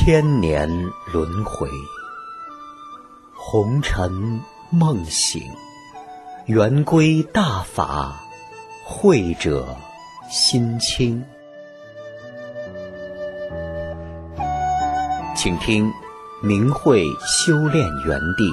千年轮回，红尘梦醒，圆归大法，慧者心清。请听明慧修炼园地。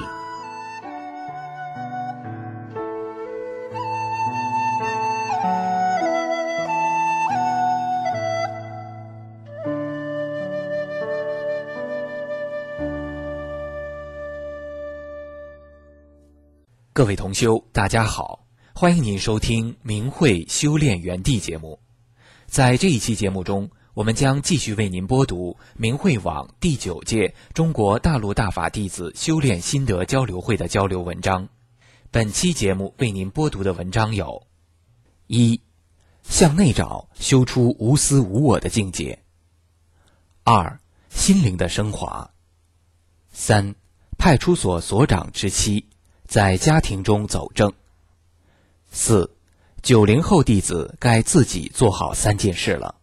各位同修，大家好，欢迎您收听明慧修炼园地节目。在这一期节目中，我们将继续为您播读明慧网第9届中国大陆大法弟子修炼心得交流会的交流文章。本期节目为您播读的文章有：1. 向内找，修出无私无我的境界。2. 心灵的升华。3. 派出所所长之妻，在家庭中走正。4. 90后弟子该自己做好3件事了。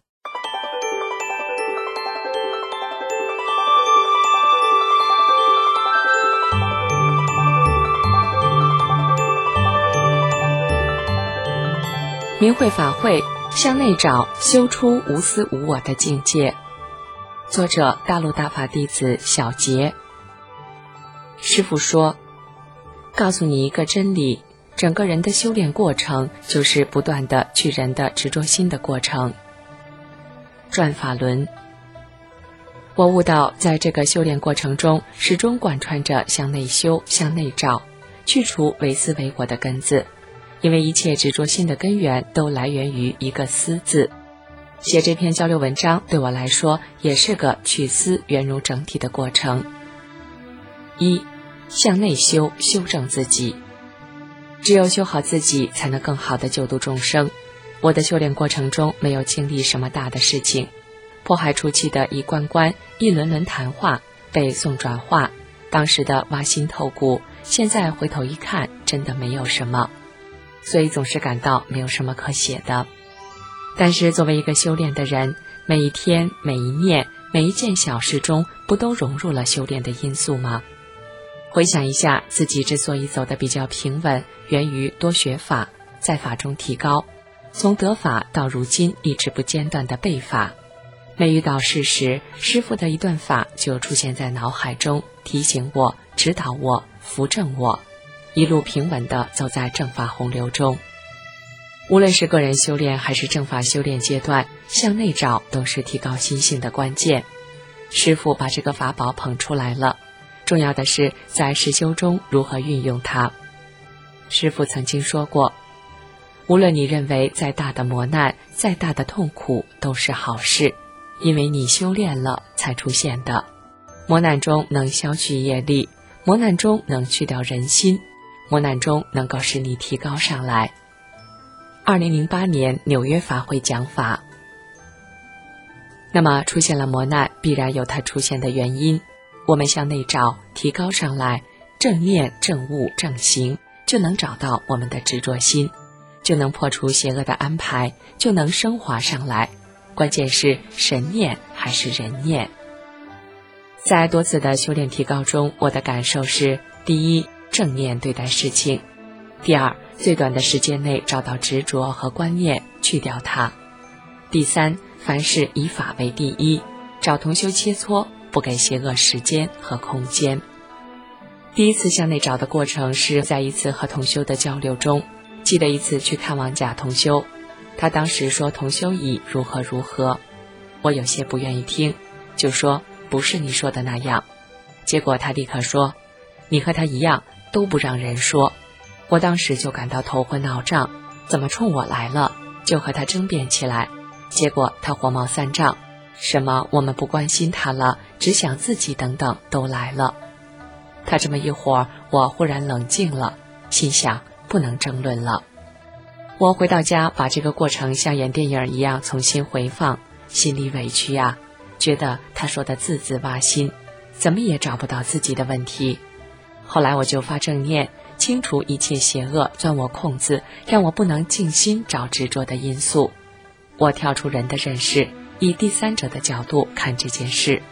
明慧法会，向内找，修出无私无我的境界。作者：大陆大法弟子小杰。师父说，告诉你一个真理，整个人的修炼过程就是不断的去人的执着心的过程。转法轮。我悟到，在这个修炼过程中，始终贯穿着向内修、向内照，去除唯私唯我的根子。因为一切执着心的根源都来源于一个私字。写这篇交流文章对我来说也是个去私圆融整体的过程。1. 向内修，修正自己。只有修好自己，才能更好地救度众生。我的修炼过程中没有经历什么大的事情，迫害初期的一关关、一轮轮谈话、背诵转化，当时的挖心透骨，现在回头一看，真的没有什么。所以总是感到没有什么可写的。但是作为一个修炼的人，每一天、每一念、每一件小事中，不都融入了修炼的因素吗？回想一下，自己之所以走得比较平稳，源于多学法，在法中提高，从得法到如今一直不间断的背法。每遇到事时，师父的一段法就出现在脑海中，提醒我、指导我、扶正我，一路平稳地走在正法洪流中。无论是个人修炼还是正法修炼阶段，向内找都是提高心性的关键。师父把这个法宝捧出来了，重要的是在实修中如何运用它。师父曾经说过，无论你认为再大的磨难、再大的痛苦都是好事，因为你修炼了才出现的。磨难中能消去业力，磨难中能去掉人心，磨难中能够使你提高上来。2008年纽约法会讲法。那么出现了磨难，必然有它出现的原因。我们向内找，提高上来，正念、正悟、正行，就能找到我们的执着心，就能破除邪恶的安排，就能升华上来。关键是神念还是人念。在多次的修炼提高中，我的感受是：第一，正念对待事情；第二，最短的时间内找到执着和观念，去掉它；第三，凡事以法为第一，找同修切磋，不给邪恶时间和空间。第一次向内找的过程是在一次和同修的交流中，记得一次去看望贾同修，他当时说同修已如何如何，我有些不愿意听，就说不是你说的那样。结果他立刻说，你和他一样，都不让人说。我当时就感到头昏脑胀，怎么冲我来了，就和他争辩起来。结果他火冒三丈，什么我们不关心他了，只想自己等等都来了。他这么一会儿，我忽然冷静了，心想不能争论了。我回到家，把这个过程像演电影一样重新回放，心里委屈呀，觉得他说的字字挖心，怎么也找不到自己的问题。后来我就发正念，清除一切邪恶钻我空子，让我不能静心找执着的因素。我跳出人的认识，以第三者的角度看这件事。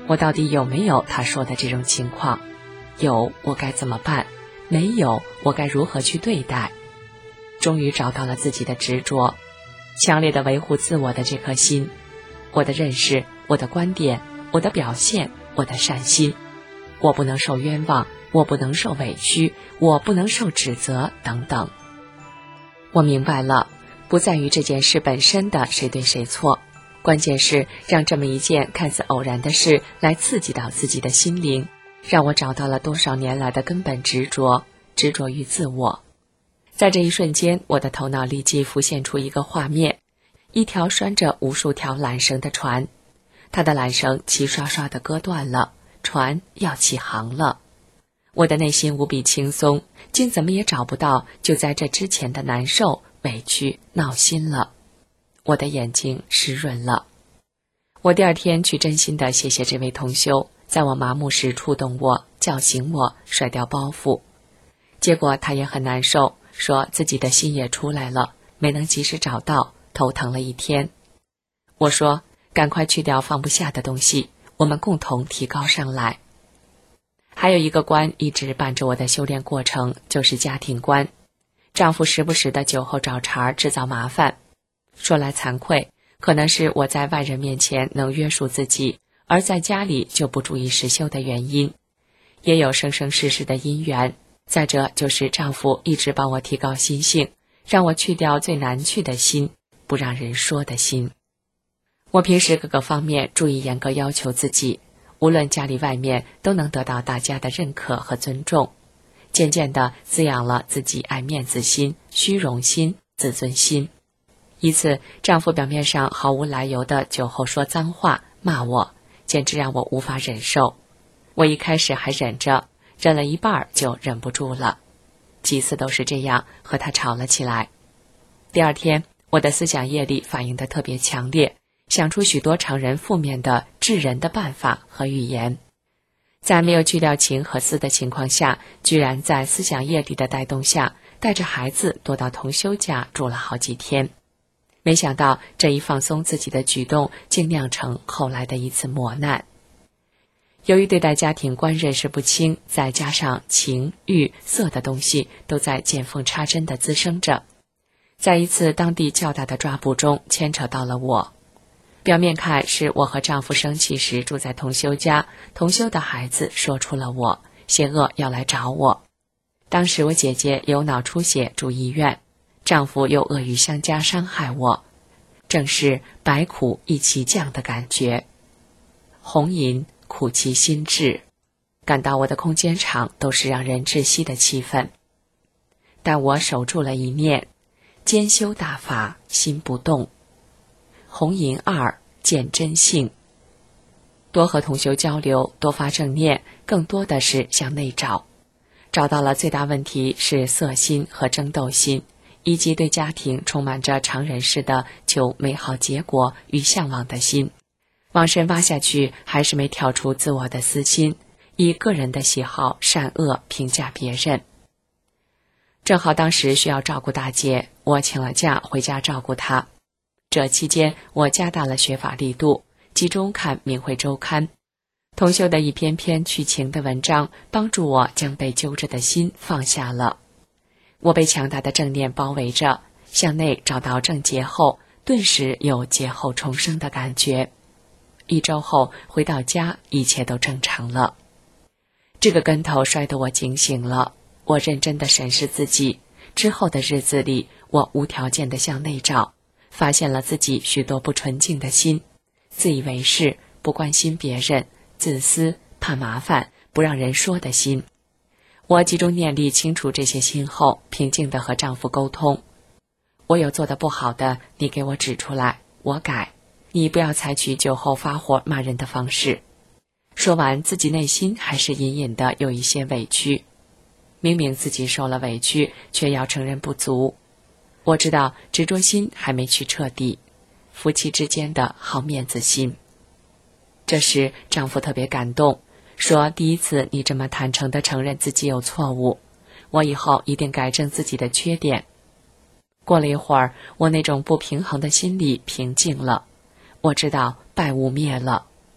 我到底有没有他说的这种情况？有，我该怎么办？没有，我该如何去对待？终于找到了自己的执着，强烈的维护自我的这颗心，我的认识，我的观点，我的表现，我的善心，我不能受冤枉，我不能受委屈，我不能受指责等等。我明白了，不在于这件事本身的谁对谁错，关键是让这么一件看似偶然的事来刺激到自己的心灵，让我找到了多少年来的根本执着，执着于自我。在这一瞬间，我的头脑立即浮现出一个画面，一条拴着无数条缆绳的船，它的缆绳齐刷刷地割断了，船要起航了。我的内心无比轻松，竟怎么也找不到就在这之前的难受、委屈、闹心了。我的眼睛湿润了。我第二天去真心地谢谢这位同修，在我麻木时触动我，叫醒我，甩掉包袱。结果他也很难受，说自己的心也出来了，没能及时找到，头疼了一天。我说，赶快去掉放不下的东西，我们共同提高上来。还有一个关一直伴着我的修炼过程，就是家庭观。丈夫时不时的酒后找茬制造麻烦，说来惭愧，可能是我在外人面前能约束自己，而在家里就不注意实修的原因，也有生生世世的因缘。再者就是丈夫一直帮我提高心性，让我去掉最难去的心，不让人说的心。我平时各个方面注意严格要求自己，无论家里外面都能得到大家的认可和尊重，渐渐地滋养了自己爱面子心、虚荣心、自尊心。一次，丈夫表面上毫无来由的酒后说脏话骂我，简直让我无法忍受。我一开始还忍着，忍了一半就忍不住了，几次都是这样和他吵了起来。第二天，我的思想业力反应得特别强烈，想出许多常人负面的治人的办法和语言。在没有去掉情和思的情况下，居然在思想业力的带动下，带着孩子躲到同修家住了好几天。没想到这一放松自己的举动，竟酿成后来的一次磨难。由于对待家庭观认识不清，再加上情、欲、色的东西都在见缝插针地滋生着，在一次当地较大的抓捕中牵扯到了我。表面看是我和丈夫生气时住在同修家，同修的孩子说出了我，邪恶要来找我。当时我姐姐有脑出血住医院，丈夫又恶语相加伤害我，正是百苦一起降的感觉。红银苦其心志，感到我的空间场都是让人窒息的气氛。但我守住了一念，兼修大法，心不动。红银二，见真性。多和同修交流，多发正念，更多的是向内找。找到了最大问题是色心和争斗心，以及对家庭充满着常人式的求美好结果与向往的心。往深挖下去，还是没跳出自我的私心，以个人的喜好善恶评价别人。正好当时需要照顾大姐，我请了假回家照顾她。这期间我加大了学法力度，集中看明慧周刊，同修的一篇篇去情的文章，帮助我将被揪着的心放下了。我被强大的正念包围着，向内找到正觉后，顿时有劫后重生的感觉。1周后回到家，一切都正常了。这个跟头摔得我警醒了，我认真地审视自己。之后的日子里，我无条件地向内找，发现了自己许多不纯净的心，自以为是，不关心别人，自私，怕麻烦，不让人说的心。我集中念力清除这些心后，平静地和丈夫沟通。我有做得不好的，你给我指出来，我改。你不要采取酒后发火骂人的方式。说完，自己内心还是隐隐的有一些委屈。明明自己受了委屈，却要承认不足。我知道执着心还没去彻底，夫妻之间的好面子心。这时丈夫特别感动，说第一次你这么坦诚地承认自己有错误，我以后一定改正自己的缺点。过了一会儿，我那种不平衡的心理平静了，我知道败雾灭了。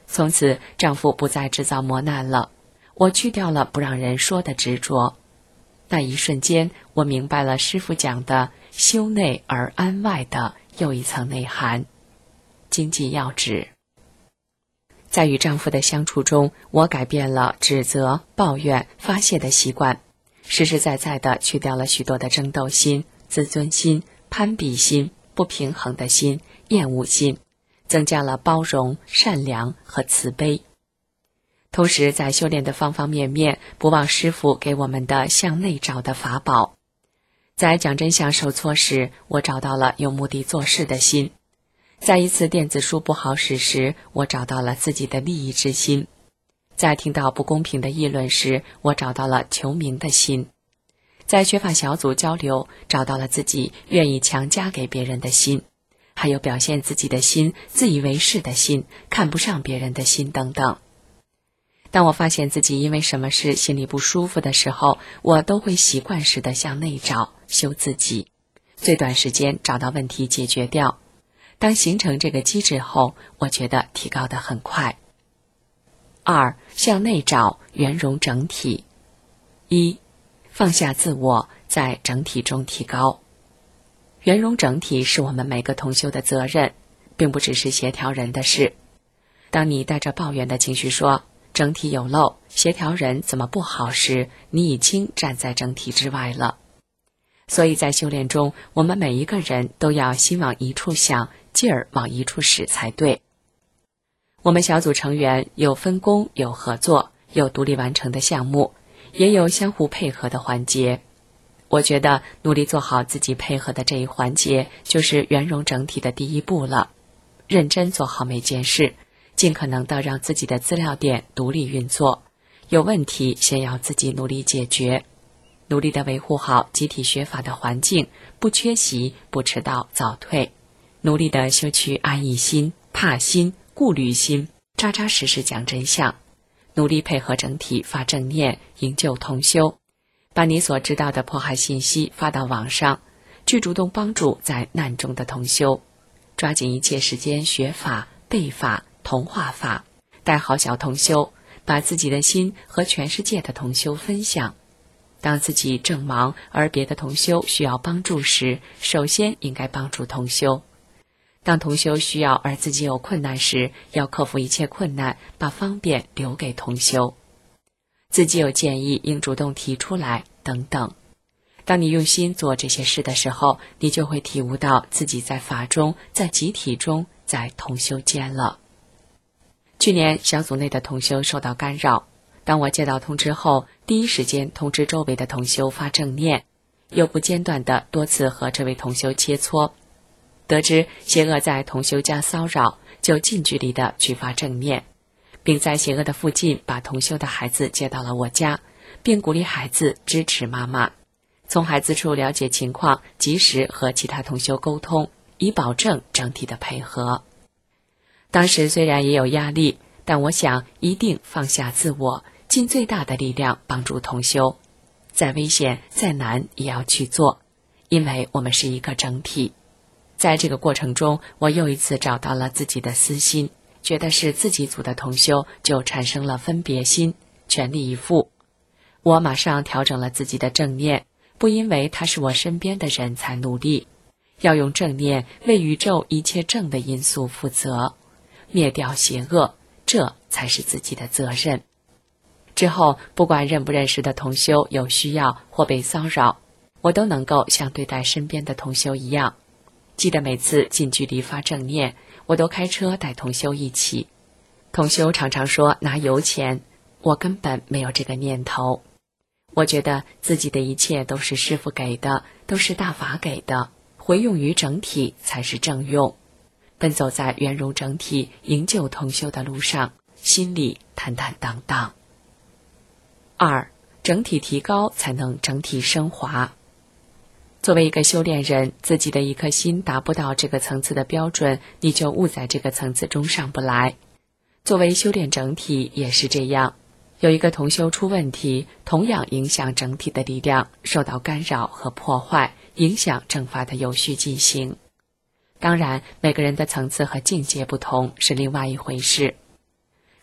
从此丈夫不再制造磨难了，我去掉了不让人说的执着。那一瞬间，我明白了师父讲的修内而安外的又一层内涵。经济要旨。在与丈夫的相处中，我改变了指责、抱怨、发泄的习惯，实实在在地去掉了许多的争斗心、自尊心、攀比心、不平衡的心、厌恶心，增加了包容、善良和慈悲。同时在修炼的方方面面，不忘师父给我们的向内找的法宝。在讲真相受挫时，我找到了有目的做事的心；在一次电子书不好使时，我找到了自己的利益之心；在听到不公平的议论时，我找到了求名的心；在学法小组交流，找到了自己愿意强加给别人的心，还有表现自己的心、自以为是的心、看不上别人的心等等。当我发现自己因为什么事心里不舒服的时候，我都会习惯式的向内找，修自己，最短时间找到问题解决掉。当形成这个机制后，我觉得提高得很快。2. 向内找，圆融整体。1. 放下自我，在整体中提高。圆融整体是我们每个同修的责任，并不只是协调人的事。当你带着抱怨的情绪说整体有漏，协调人怎么不好时，你已经站在整体之外了。所以在修炼中，我们每一个人都要心往一处想，劲儿往一处使才对。我们小组成员有分工，有合作，有独立完成的项目，也有相互配合的环节。我觉得努力做好自己配合的这一环节，就是圆融整体的第一步了。认真做好每件事，尽可能的让自己的资料点独立运作，有问题先要自己努力解决，努力的维护好集体学法的环境，不缺席，不迟到早退，努力的修去安逸心、怕心、顾虑心，扎扎实实讲真相，努力配合整体发正念，营救同修，把你所知道的迫害信息发到网上，去主动帮助在难中的同修，抓紧一切时间学法、背法、同化法，带好小同修，把自己的心和全世界的同修分享。当自己正忙而别的同修需要帮助时，首先应该帮助同修。当同修需要而自己有困难时，要克服一切困难，把方便留给同修。自己有建议应主动提出来，等等。当你用心做这些事的时候，你就会体悟到自己在法中，在集体中，在同修间了。去年小组内的同修受到干扰，当我接到通知后，第一时间通知周围的同修发正念，又不间断地多次和这位同修切磋。得知邪恶在同修家骚扰，就近距离地去发正念，并在邪恶的附近把同修的孩子接到了我家，并鼓励孩子支持妈妈，从孩子处了解情况，及时和其他同修沟通，以保证整体的配合。当时虽然也有压力，但我想一定放下自我，尽最大的力量帮助同修，再危险再难也要去做，因为我们是一个整体。在这个过程中，我又一次找到了自己的私心，觉得是自己组的同修，就产生了分别心，全力以赴。我马上调整了自己的正念，不因为他是我身边的人才努力，要用正念为宇宙一切正的因素负责，灭掉邪恶，这才是自己的责任。之后不管认不认识的同修有需要或被骚扰，我都能够像对待身边的同修一样。记得每次近距离发正念，我都开车带同修一起。同修常常说拿油钱，我根本没有这个念头。我觉得自己的一切都是师父给的，都是大法给的，回用于整体才是正用。奔走在圆融整体营救同修的路上，心里坦坦荡荡。2. 整体提高才能整体升华。作为一个修炼人，自己的一颗心达不到这个层次的标准，你就悟在这个层次中上不来。作为修炼整体也是这样，有一个同修出问题，同样影响整体的力量受到干扰和破坏，影响正法的有序进行。当然，每个人的层次和境界不同是另外一回事。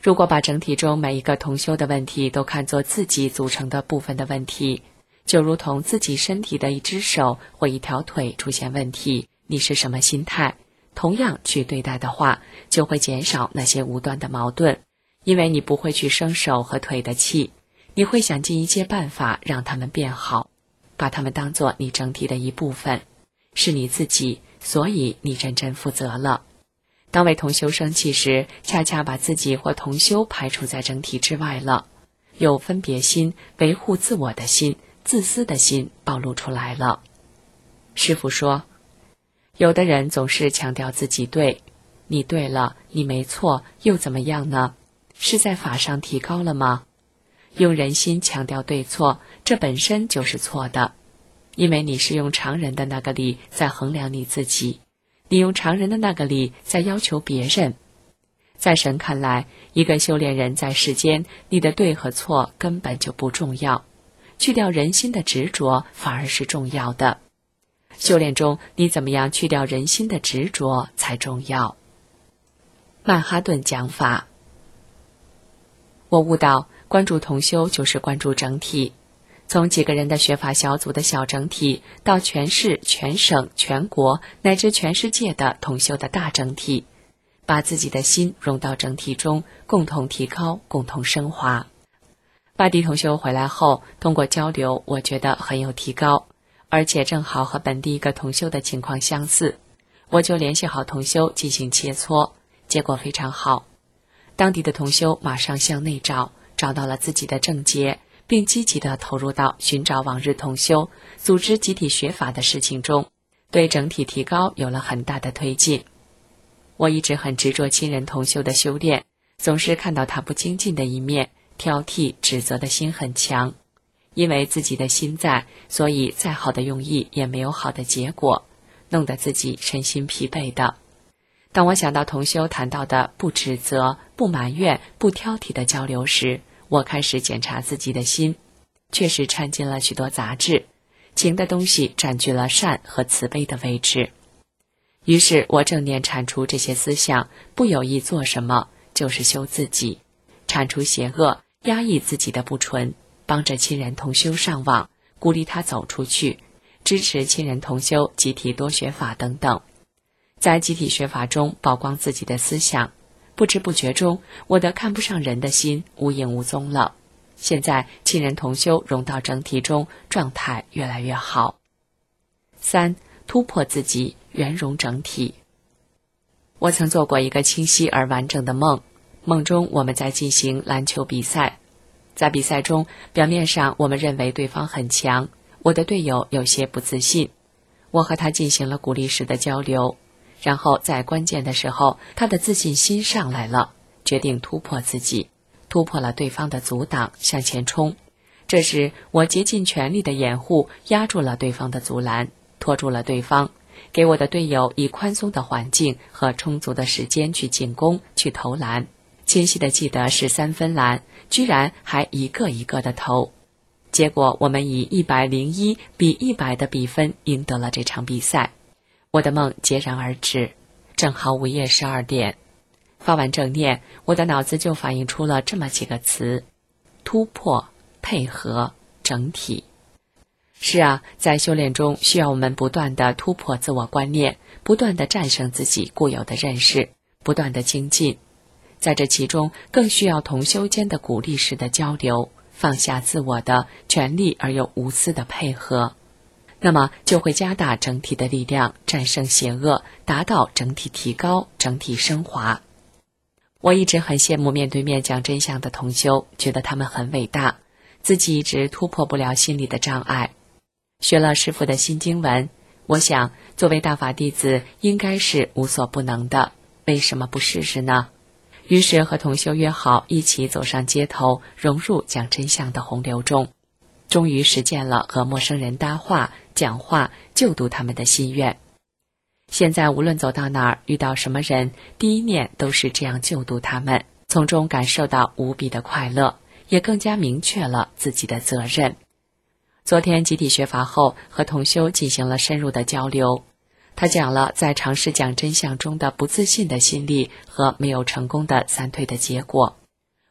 如果把整体中每一个同修的问题都看作自己组成的部分的问题，就如同自己身体的一只手或一条腿出现问题，你是什么心态，同样去对待的话，就会减少那些无端的矛盾，因为你不会去生手和腿的气，你会想尽一切办法让他们变好，把他们当作你整体的一部分，是你自己，所以你认真负责了。当为同修生气时，恰恰把自己或同修排除在整体之外了，有分别心、维护自我的心、自私的心暴露出来了。师父说，有的人总是强调自己对，你对了，你没错，又怎么样呢？是在法上提高了吗？用人心强调对错，这本身就是错的，因为你是用常人的那个理在衡量你自己，你用常人的那个理在要求别人。在神看来，一个修炼人在世间，你的对和错根本就不重要，去掉人心的执着反而是重要的。修炼中，你怎么样去掉人心的执着才重要。曼哈顿讲法，我悟到，关注同修就是关注整体，从几个人的学法小组的小整体，到全市、全省、全国乃至全世界的同修的大整体，把自己的心融到整体中，共同提高，共同升华。外地同修回来后，通过交流，我觉得很有提高，而且正好和本地一个同修的情况相似，我就联系好同修进行切磋，结果非常好。当地的同修马上向内找，找到了自己的症结，并积极地投入到寻找往日同修、组织集体学法的事情中，对整体提高有了很大的推进。我一直很执着亲人同修的修炼，总是看到他不精进的一面，挑剔指责的心很强。因为自己的心在，所以再好的用意也没有好的结果，弄得自己身心疲惫的。当我想到同修谈到的不指责、不埋怨、不挑剔的交流时，我开始检查自己的心，确实掺进了许多杂质，情的东西占据了善和慈悲的位置。于是我正念铲除这些思想，不有意做什么，就是修自己，铲除邪恶，压抑自己的不纯，帮着亲人同修上网，鼓励他走出去，支持亲人同修集体多学法等等。在集体学法中曝光自己的思想，不知不觉中，我的看不上人的心无影无踪了。现在亲人同修融到整体中，状态越来越好。3. 突破自己，圆融整体。我曾做过一个清晰而完整的梦，梦中我们在进行篮球比赛，在比赛中，表面上我们认为对方很强，我的队友有些不自信，我和他进行了鼓励式的交流，然后在关键的时候，他的自信心上来了，决定突破自己，突破了对方的阻挡，向前冲。这时我竭尽全力的掩护，压住了对方的阻拦，拖住了对方，给我的队友以宽松的环境和充足的时间去进攻，去投篮。清晰的记得是3分篮，居然还一个一个的投。结果我们以101比100的比分赢得了这场比赛。我的梦戛然而止，正好午夜12点。发完正念，我的脑子就反映出了这么几个词：突破、配合、整体。是啊，在修炼中需要我们不断地突破自我观念，不断地战胜自己固有的认识，不断地精进。在这其中更需要同修间的鼓励式的交流，放下自我的全力而又无私的配合，那么就会加大整体的力量，战胜邪恶，达到整体提高，整体升华。我一直很羡慕面对面讲真相的同修，觉得他们很伟大，自己一直突破不了心理的障碍。学了师父的新经文，我想作为大法弟子应该是无所不能的，为什么不试试呢？于是和同修约好一起走上街头，融入讲真相的洪流中，终于实践了和陌生人搭话、讲话、救度他们的心愿。现在无论走到哪儿，遇到什么人，第一念都是这样救度他们，从中感受到无比的快乐，也更加明确了自己的责任。昨天集体学法后，和同修进行了深入的交流，他讲了在尝试讲真相中的不自信的心理和没有成功的3退的结果，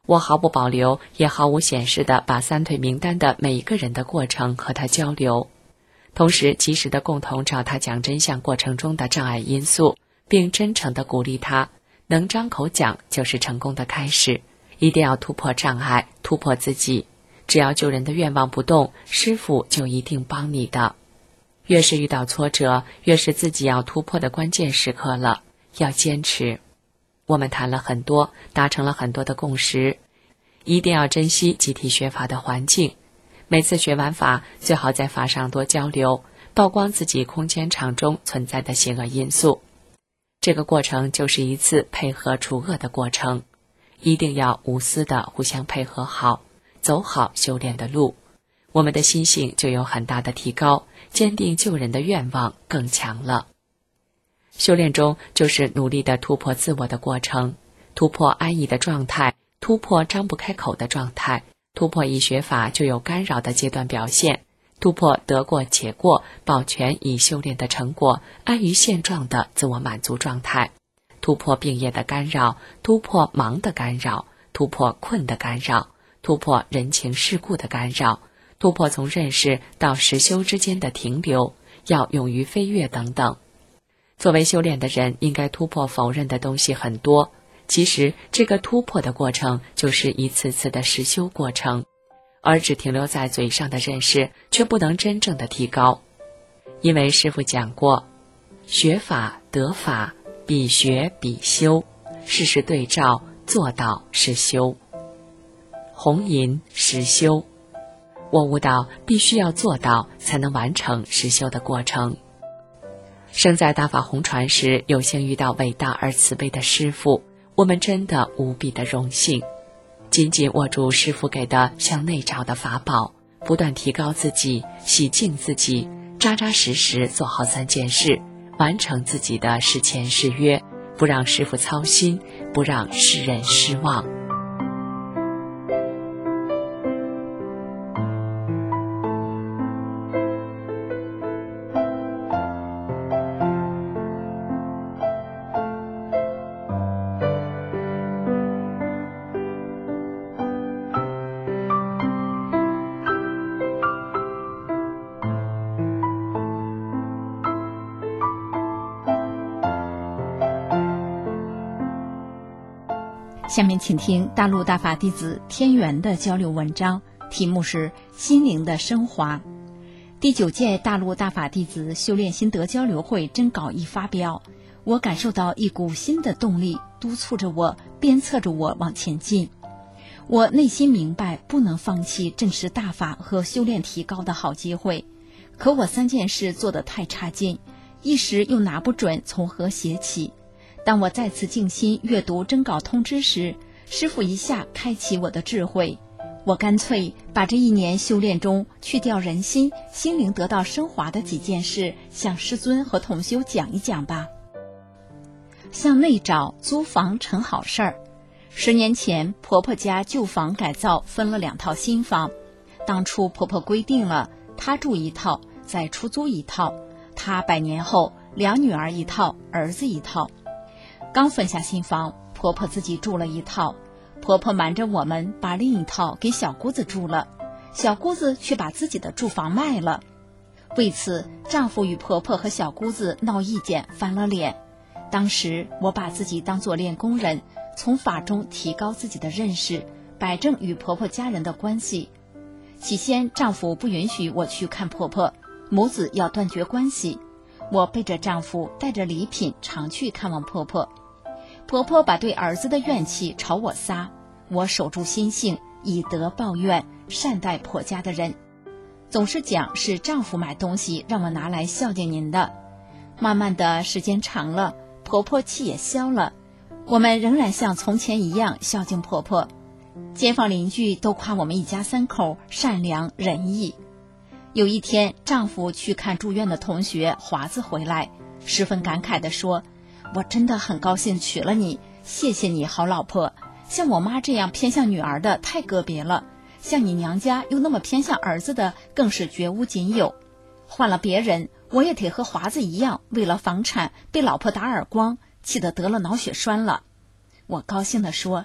我毫不保留也毫无显示地把三腿名单的每一个人的过程和他交流，同时及时地共同找他讲真相过程中的障碍因素，并真诚地鼓励他，能张口讲就是成功的开始，一定要突破障碍，突破自己，只要救人的愿望不动，师父就一定帮你的。越是遇到挫折，越是自己要突破的关键时刻了，要坚持。我们谈了很多，达成了很多的共识，一定要珍惜集体学法的环境。每次学完法，最好在法上多交流，曝光自己空间场中存在的邪恶因素。这个过程就是一次配合除恶的过程，一定要无私的互相配合好，走好修炼的路，我们的心性就有很大的提高，坚定救人的愿望更强了。修炼中就是努力的突破自我的过程，突破安逸的状态，突破张不开口的状态，突破一学法就有干扰的阶段表现，突破得过且过，保全已修炼的成果，安于现状的自我满足状态，突破病业的干扰，突破忙的干扰，突破困的干扰，突破人情世故的干扰，突破从认识到实修之间的停留，要勇于飞跃等等。作为修炼的人，应该突破否认的东西很多，其实这个突破的过程就是一次次的实修过程，而只停留在嘴上的认识却不能真正的提高。因为师父讲过，学法得法，比学比修，事事对照，做到是修。红银实修，我悟到必须要做到才能完成实修的过程。生在大法红传时，有幸遇到伟大而慈悲的师父，我们真的无比的荣幸。紧紧握住师父给的向内找的法宝，不断提高自己，洗净自己，扎扎实实做好3件事，完成自己的誓前誓约，不让师父操心，不让世人失望。 下面请听大陆大法弟子天元的交流文章，题目是心灵的升华。第9届大陆大法弟子修炼心得交流会征稿一发表，我感受到一股新的动力，督促着我，鞭策着我往前进。我内心明白不能放弃正视大法和修炼提高的好机会，可我3件事做得太差劲，一时又拿不准从何写起。当我再次静心阅读征稿通知时，师父一下开启我的智慧，我干脆把这1年修炼中去掉人心，心灵得到升华的几件事向师尊和同修讲一讲吧。向内找租房成好事儿。10年前，婆婆家旧房改造分了2套新房，当初婆婆规定了她住一套，再出租一套，她100年后2女儿一套，儿子一套。刚分下新房，婆婆自己住了一套，婆婆瞒着我们把另一套给小姑子住了，小姑子却把自己的住房卖了。为此，丈夫与婆婆和小姑子闹意见，翻了脸。当时我把自己当作练功人，从法中提高自己的认识，摆正与婆婆家人的关系。起先丈夫不允许我去看婆婆，母子要断绝关系，我背着丈夫带着礼品常去看望婆婆。婆婆把对儿子的怨气朝我撒，我守住心性，以德报怨，善待婆家的人。总是讲是丈夫买东西让我拿来孝敬您的。慢慢的时间长了，婆婆气也消了，我们仍然像从前一样孝敬婆婆。街坊邻居都夸我们一家3口善良仁义。有一天，丈夫去看住院的同学华子回来，十分感慨地说，我真的很高兴娶了你，谢谢你好老婆，像我妈这样偏向女儿的太个别了，像你娘家又那么偏向儿子的更是绝无仅有。换了别人，我也得和华子一样，为了房产被老婆打耳光，气得得了脑血栓了。我高兴地说，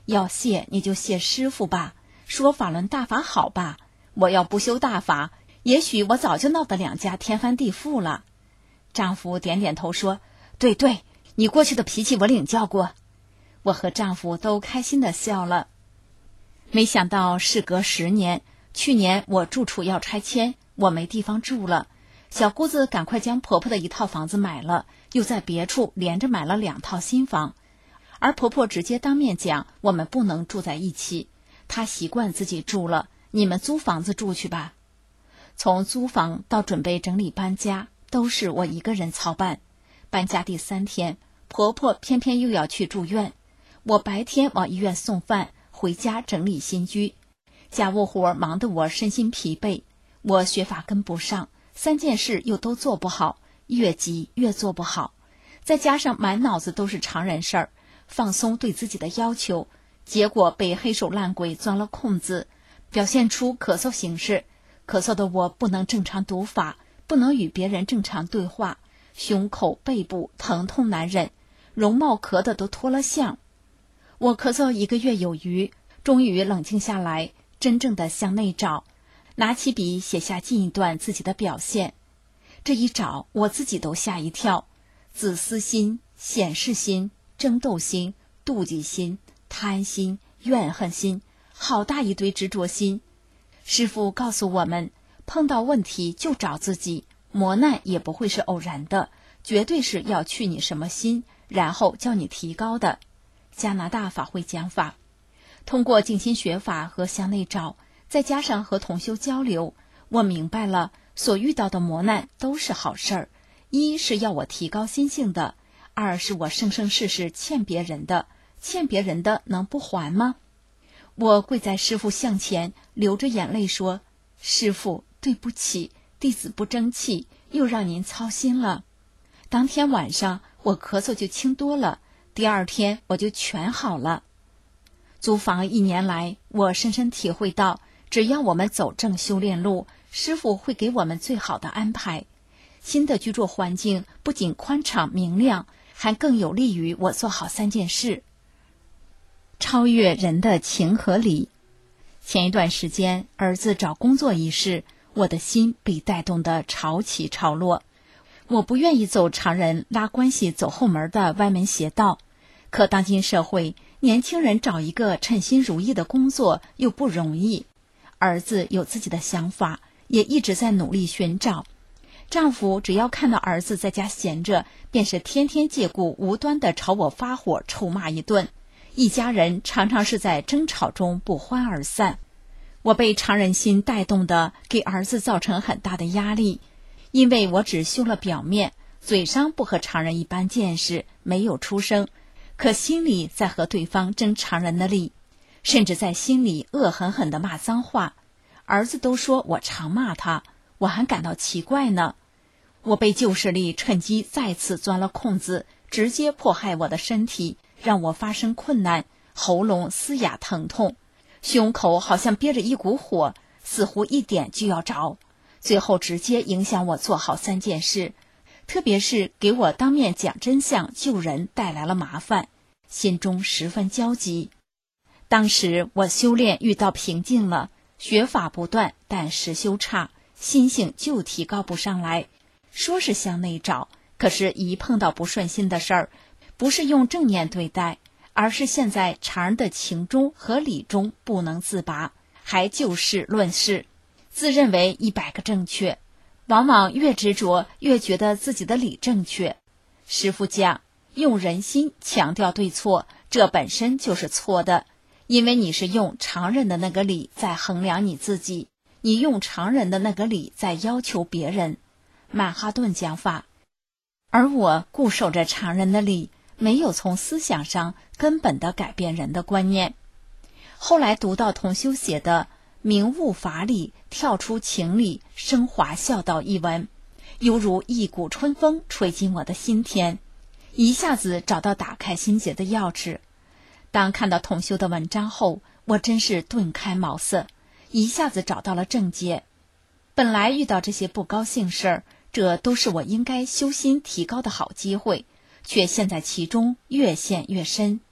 要谢你就谢师傅吧，说法轮大法好吧，我要不修大法，也许我早就闹得两家天翻地覆了。丈夫点点头说，对对，你过去的脾气我领教过。我和丈夫都开心地笑了。没想到事隔10年，去年我住处要拆迁，我没地方住了，小姑子赶快将婆婆的一套房子买了，又在别处连着买了2套新房。而婆婆直接当面讲，我们不能住在一起，她习惯自己住了，你们租房子住去吧。从租房到准备整理搬家，都是我一个人操办。搬家第3天，婆婆偏偏又要去住院，我白天往医院送饭，回家整理新居，家务活忙得我身心疲惫，我学法跟不上，3件事又都做不好，越急越做不好，再加上满脑子都是常人事儿，放松对自己的要求，结果被黑手烂鬼钻了空子，表现出咳嗽形式。咳嗽的我不能正常读法，不能与别人正常对话，胸口背部疼痛难忍，容貌咳得都脱了相。我咳嗽1个月有余，终于冷静下来，真正的向内找，拿起笔写下近一段自己的表现。这一找，我自己都吓一跳，自私心、显示心、争斗心、妒忌心、贪心、怨恨心，好大一堆执着心。师父告诉我们，碰到问题就找自己，磨难也不会是偶然的，绝对是要去你什么心，然后叫你提高的。加拿大法会讲法，通过静心学法和向内找，再加上和同修交流，我明白了所遇到的磨难都是好事儿，一是要我提高心性的，二是我生生世世欠别人的，欠别人的能不还吗？我跪在师父像前，流着眼泪说，师父对不起，弟子不争气，又让您操心了。当天晚上我咳嗽就轻多了，第2天我就全好了。租房1年来，我深深体会到，只要我们走正修炼路，师父会给我们最好的安排。新的居住环境不仅宽敞明亮，还更有利于我做好3件事。超越人的情和理。前一段时间，儿子找工作一事，我的心被带动得潮起潮落。我不愿意走常人拉关系走后门的歪门邪道，可当今社会，年轻人找一个称心如意的工作又不容易。儿子有自己的想法，也一直在努力寻找。丈夫只要看到儿子在家闲着，便是天天借故无端地朝我发火，臭骂一顿。一家人常常是在争吵中不欢而散。我被常人心带动的，给儿子造成很大的压力，因为我只修了表面，嘴上不和常人一般见识，没有出声，可心里在和对方争常人的利，甚至在心里恶狠狠地骂脏话。儿子都说我常骂他，我还感到奇怪呢。我被旧势力趁机再次钻了空子，直接迫害我的身体，让我发生困难，喉咙嘶哑疼痛，胸口好像憋着一股火，似乎一点就要着，最后直接影响我做好3件事，特别是给我当面讲真相救人带来了麻烦，心中十分焦急。当时我修炼遇到瓶颈了，学法不断，但实修差，心性就提高不上来。说是向内找，可是一碰到不顺心的事儿，不是用正念对待，而是陷在常人的情中和理中不能自拔，还就事论事，自认为100个正确，往往越执着越觉得自己的理正确。师父讲，用人心强调对错，这本身就是错的，因为你是用常人的那个理在衡量你自己，你用常人的那个理在要求别人。曼哈顿讲法，而我固守着常人的理，没有从思想上根本的改变人的观念。后来读到同修写的明悟法理，跳出情理，升华孝道一文，犹如一股春风吹进我的心田，一下子找到打开心结的钥匙。当看到同修的文章后，我真是顿开茅塞，一下子找到了症结。本来遇到这些不高兴事儿，这都是我应该修心提高的好机会，却陷在其中越陷越深。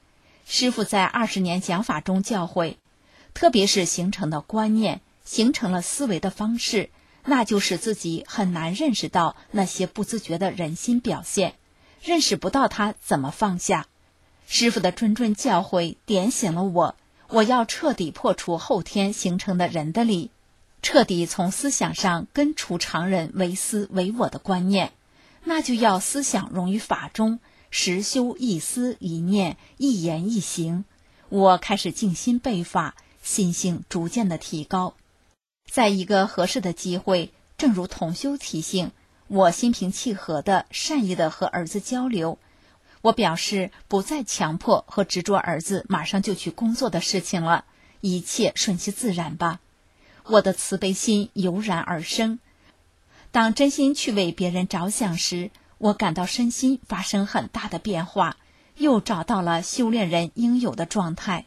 师父在20年讲法中教诲，特别是形成的观念，形成了思维的方式，那就使自己很难认识到那些不自觉的人心表现，认识不到它怎么放下。师父的谆谆教诲点醒了我要彻底破除后天形成的人的理，彻底从思想上根除常人唯私唯我的观念，那就要思想融于法中，实修一思一念一言一行。我开始静心背法，心性逐渐的提高。在一个合适的机会，正如同修提醒，我心平气和的善意的和儿子交流。我表示不再强迫和执着儿子马上就去工作的事情了，一切顺其自然吧。我的慈悲心油然而生。当真心去为别人着想时，我感到身心发生很大的变化，又找到了修炼人应有的状态。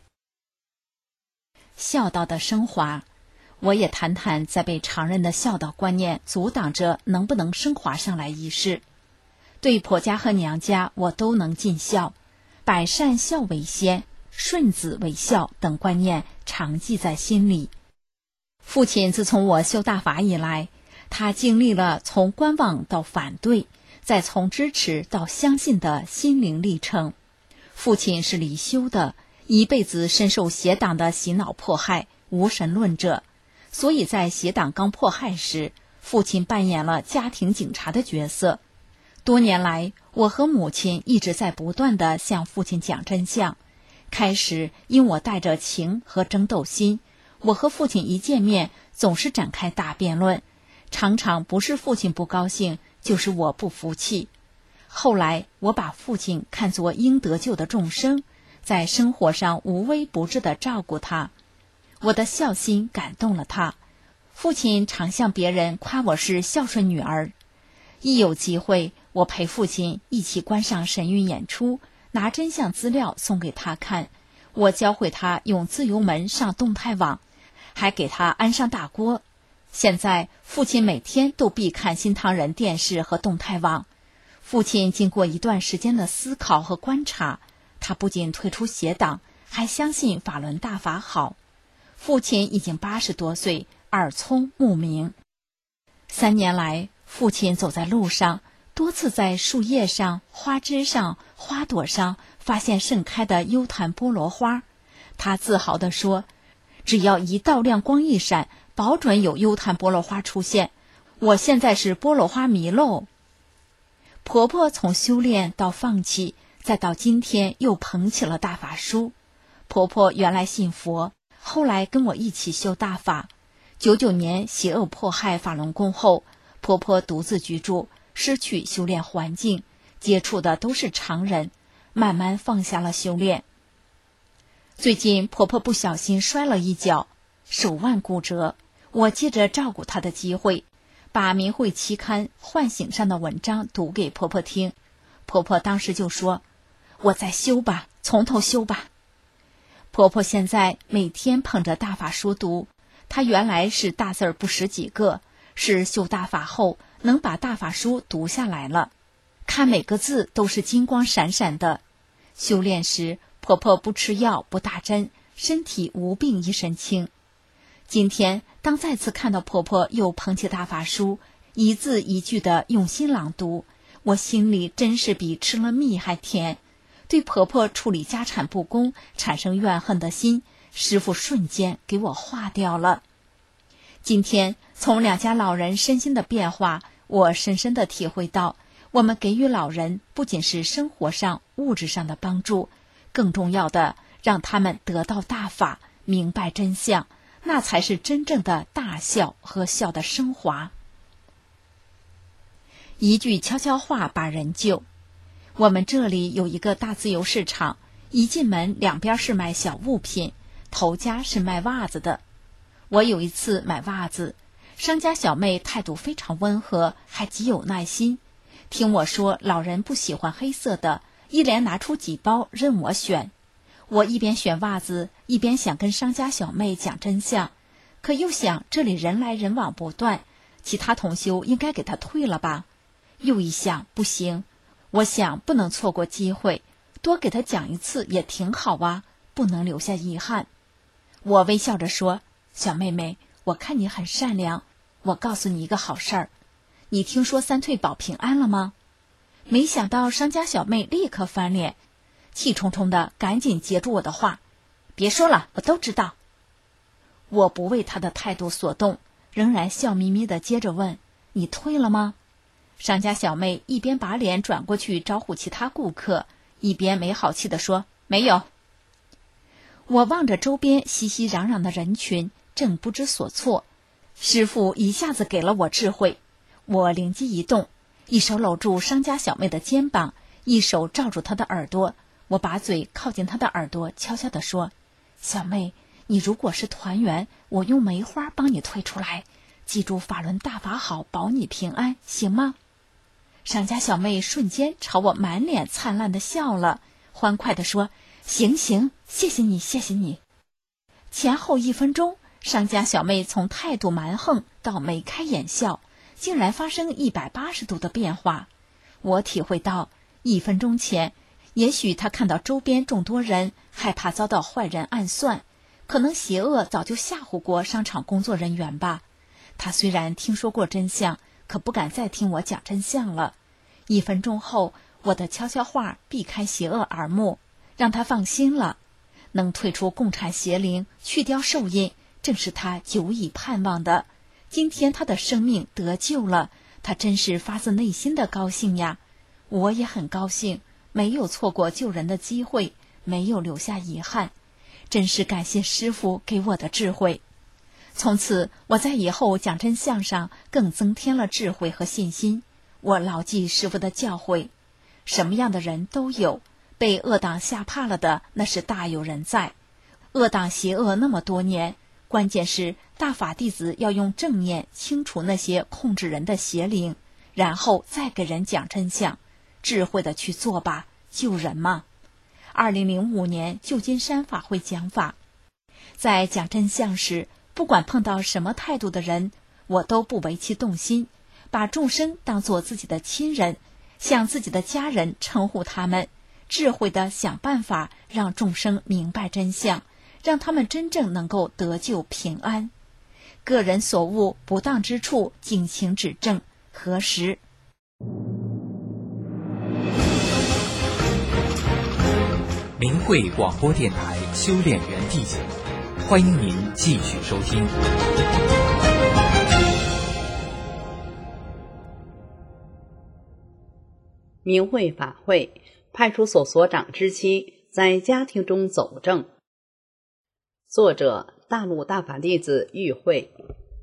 孝道的升华，我也谈谈在被常人的孝道观念阻挡着能不能升华上来一事。对婆家和娘家我都能尽孝，百善孝为先，顺子为孝等观念常记在心里。父亲自从我修大法以来，他经历了从观望到反对，再从支持到相信的心灵历程。父亲是离修的，一辈子深受邪党的洗脑迫害，无神论者，所以在邪党刚迫害时，父亲扮演了家庭警察的角色。多年来，我和母亲一直在不断地向父亲讲真相。开始因我带着情和争斗心，我和父亲一见面总是展开大辩论，常常不是父亲不高兴，就是我不服气。后来我把父亲看作应得救的众生，在生活上无微不至地照顾他。我的孝心感动了他，父亲常向别人夸我是孝顺女儿。一有机会，我陪父亲一起观赏神韵演出，拿真相资料送给他看。我教会他用自由门上动态网，还给他安上大锅。现在父亲每天都必看新唐人电视和动态网。父亲经过一段时间的思考和观察，他不仅退出邪党，还相信法轮大法好。父亲已经80多岁，耳聪目明。3年来，父亲走在路上，多次在树叶上、花枝上、花朵上发现盛开的幽檀菠萝花。他自豪地说，只要一道亮光一闪，保准有幽檀菠萝花出现。我现在是菠萝花迷喽。婆婆从修炼到放弃，再到今天又捧起了大法书。婆婆原来信佛，后来跟我一起修大法。99年邪恶迫害法轮功后，婆婆独自居住，失去修炼环境，接触的都是常人，慢慢放下了修炼。最近婆婆不小心摔了一跤，手腕骨折，我借着照顾她的机会，把明慧期刊唤醒上的文章读给婆婆听。婆婆当时就说，我再修吧，从头修吧。婆婆现在每天捧着大法书读，她原来是大字不识几个，是修大法后能把大法书读下来了，看每个字都是金光闪闪的。修炼时，婆婆不吃药不打针，身体无病一身轻。今天当再次看到婆婆又捧起大法书，一字一句的用心朗读，我心里真是比吃了蜜还甜。对婆婆处理家产不公产生怨恨的心，师父瞬间给我化掉了。今天从2家老人身心的变化，我深深地体会到，我们给予老人不仅是生活上物质上的帮助，更重要的让他们得到大法，明白真相，那才是真正的大孝和孝的升华。一句悄悄话把人救。我们这里有一个大自由市场，一进门两边是卖小物品，头家是卖袜子的。我有一次买袜子，商家小妹态度非常温和，还极有耐心。听我说老人不喜欢黑色的，一连拿出几包任我选。我一边选袜子，一边想跟商家小妹讲真相，可又想这里人来人往不断，其他同修应该给他退了吧。又一想不行，我想不能错过机会， 多给他讲一次也挺好啊，不能留下遗憾。我微笑着说，小妹妹，我看你很善良，我告诉你一个好事儿，你听说三退保平安了吗？没想到商家小妹立刻翻脸，气冲冲的赶紧截住我的话，别说了，我都知道。我不为她的态度所动，仍然笑眯眯的接着问，你退了吗？商家小妹一边把脸转过去招呼其他顾客，一边没好气地说，没有。我望着周边熙熙攘攘的人群，正不知所措。师傅一下子给了我智慧，我灵机一动，一手搂住商家小妹的肩膀，一手罩住她的耳朵，我把嘴靠近她的耳朵，悄悄地说，小妹，你如果是团圆，我用梅花帮你退出来，记住法轮大法好，保你平安，行吗？商家小妹瞬间朝我满脸灿烂的笑了，欢快地说，行行，谢谢你，谢谢你。前后1分钟，商家小妹从态度蛮横到眉开眼笑，竟然发生180度的变化。我体会到1分钟前，也许她看到周边众多人，害怕遭到坏人暗算，可能邪恶早就吓唬过商场工作人员吧。她虽然听说过真相，可不敢再听我讲真相了。1分钟后，我的悄悄话避开邪恶耳目，让他放心了。能退出共产邪灵，去掉兽印，正是他久已盼望的。今天他的生命得救了，他真是发自内心的高兴呀。我也很高兴，没有错过救人的机会，没有留下遗憾。真是感谢师父给我的智慧。从此，我在以后讲真相上更增添了智慧和信心。我牢记师父的教诲，什么样的人都有，被恶党吓怕了的那是大有人在。恶党邪恶那么多年，关键是大法弟子要用正念清除那些控制人的邪灵，然后再给人讲真相，智慧的去做吧，救人嘛。2005年旧金山法会讲法，在讲真相时，不管碰到什么态度的人，我都不为其动心，把众生当作自己的亲人，像自己的家人称呼他们，智慧地想办法让众生明白真相，让他们真正能够得救平安。个人所悟不当之处，敬请指正，核实。 明慧广播电台修炼园地节目，欢迎您继续收听。 明慧法会，派出所所长之妻在家庭中走正。作者：大陆大法弟子玉慧。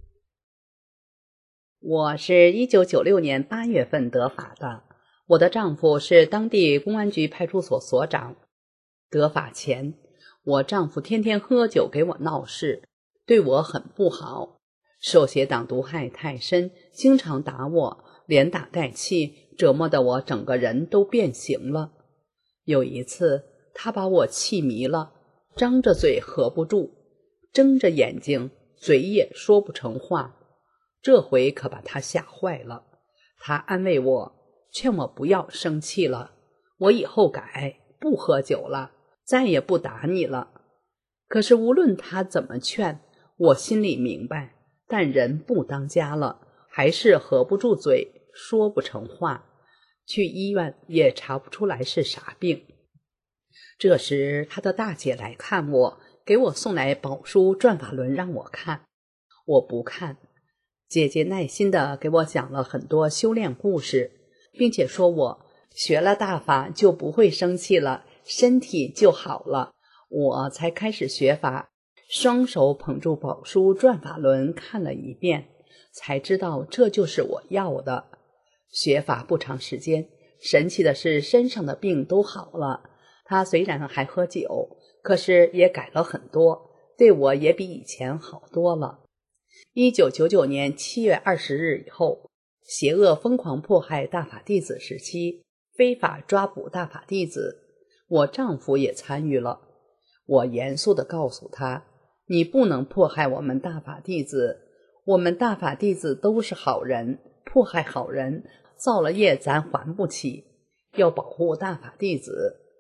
我是1996年8月份得法的，我的丈夫是当地公安局派出所所长。得法前，我丈夫天天喝酒给我闹事，对我很不好，受邪党毒害太深，经常打我，连打带气，折磨得我整个人都变形了。有一次，他把我气迷了，张着嘴合不住，睁着眼睛，嘴也说不成话。这回可把他吓坏了，他安慰我，劝我不要生气了，我以后改，不喝酒了，再也不打你了。可是无论他怎么劝，我心里明白，但人不当家了，还是合不住嘴，说不成话，去医院也查不出来是啥病。这时他的大姐来看我，给我送来宝书转法轮让我看，我不看。姐姐耐心地给我讲了很多修炼故事，并且说我学了大法就不会生气了，身体就好了。我才开始学法，双手捧住宝书转法轮看了一遍，才知道这就是我要的。学法不长时间，神奇的是身上的病都好了。他虽然还喝酒，可是也改了很多，对我也比以前好多了。1999年7月20日以后，邪恶疯狂迫害大法弟子时期，非法抓捕大法弟子，我丈夫也参与了。我严肃地告诉他，你不能迫害我们大法弟子，我们大法弟子都是好人，迫害好人，造了业咱还不起，要保护大法弟子。